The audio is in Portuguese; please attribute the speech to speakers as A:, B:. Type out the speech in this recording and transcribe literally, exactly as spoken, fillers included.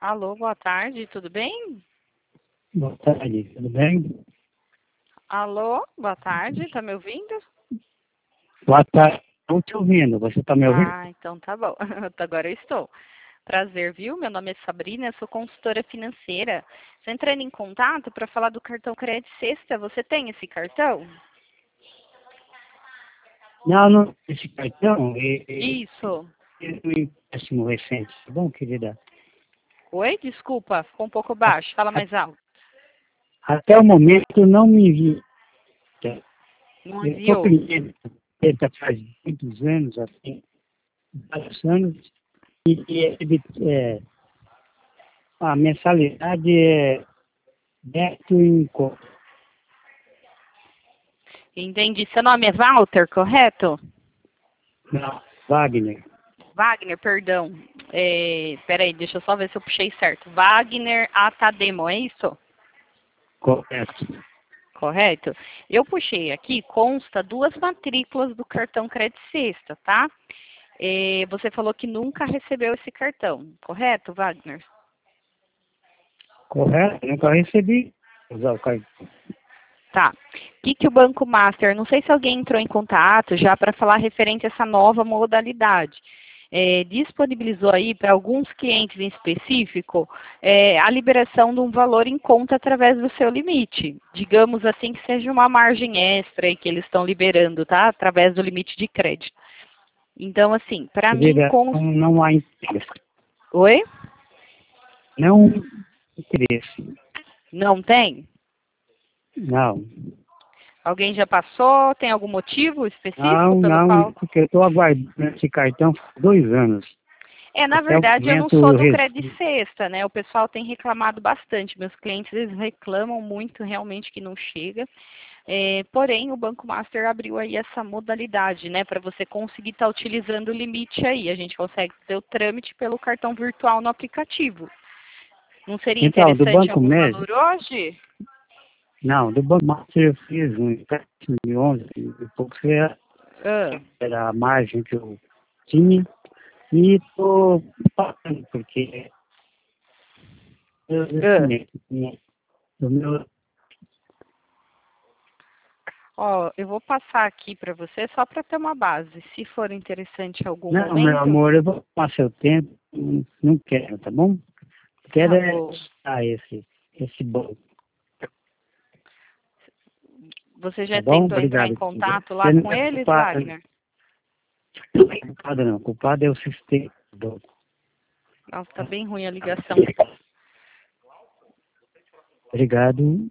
A: Alô, boa tarde, tudo bem?
B: Boa tarde, tudo bem?
A: Alô, boa tarde, tá me ouvindo?
B: Boa tarde, estou te ouvindo. Você está me ouvindo?
A: Ah, então tá bom. Agora eu estou. Prazer, viu? Meu nome é Sabrina, eu sou consultora financeira. Estou entrando em contato para falar do cartão Crédito Sexta. Você tem esse cartão?
B: Não, não, esse cartão é, é,
A: Isso.
B: é um empréstimo recente, tá bom, querida?
A: Oi, desculpa, ficou um pouco baixo. Fala
B: A-
A: mais alto.
B: Até o momento não me envia.
A: Não
B: Eu estou
A: enviou?
B: pedindo ele faz muitos anos, assim, vários anos, e e ele, é, a mensalidade é débito em conta.
A: Entendi. Seu nome é Walter, correto?
B: Não, Wagner,
A: Wagner, perdão. É, peraí, deixa eu só ver se eu puxei certo. Wagner Atademo, é isso?
B: correto.
A: Correto? Eu puxei aqui, consta duas matrículas do cartão Crédito Sexta, tá? É, você falou que nunca recebeu esse cartão, correto, Wagner?
B: Correto? Nunca recebi usar o cartão.
A: Tá. O que, que o Banco Master, não sei se alguém entrou em contato já para falar referente a essa nova modalidade. É, disponibilizou aí para alguns clientes em específico é, a liberação de um valor em conta através do seu limite. Digamos assim que seja uma margem extra aí que eles estão liberando, tá? Através do limite de crédito. Então, assim, para mim,
B: Querida,
A: com...
B: não, não há interesse.
A: Oi?
B: Não interesse.
A: Não tem?
B: Não.
A: Alguém já passou? Tem algum motivo específico
B: Não,
A: pelo
B: não,
A: qual...
B: porque eu estou aguardando esse cartão há dois anos.
A: É, na
B: Até o
A: verdade, eu não
B: momento
A: sou
B: eu
A: do Credit
B: recebi.
A: Sexta, né? O pessoal tem reclamado bastante. Meus clientes, eles reclamam muito realmente que não chega. É, porém, o Banco Master abriu aí essa modalidade, né? Para você conseguir estar utilizando o limite aí. A gente consegue fazer o trâmite pelo cartão virtual no aplicativo. Não seria
B: Então, do
A: interessante
B: Banco
A: algum
B: Médio,
A: valor hoje?
B: não, do Banco Master eu fiz um empréstimo de onze e pouco era,
A: Ah,
B: era a margem que eu tinha e estou pagando, porque eu
A: ah.
B: investimento né, do meu.
A: Ó, eu vou passar aqui para você só para ter uma base. Se for interessante em algum
B: Não, meu
A: momento,
B: amor, eu vou tomar seu tempo, não não quero, tá bom? Quero
A: tá
B: é
A: bom.
B: ah, esse, esse banco,
A: Você
B: tá
A: já
B: bom?
A: tentou entrar em
B: Obrigado.
A: contato lá
B: Você não
A: com
B: é
A: eles,
B: culpado.
A: Wagner?
B: Não é culpado não, culpado é o sistema. do-
A: Nossa, tá bem ruim a ligação.
B: Obrigado.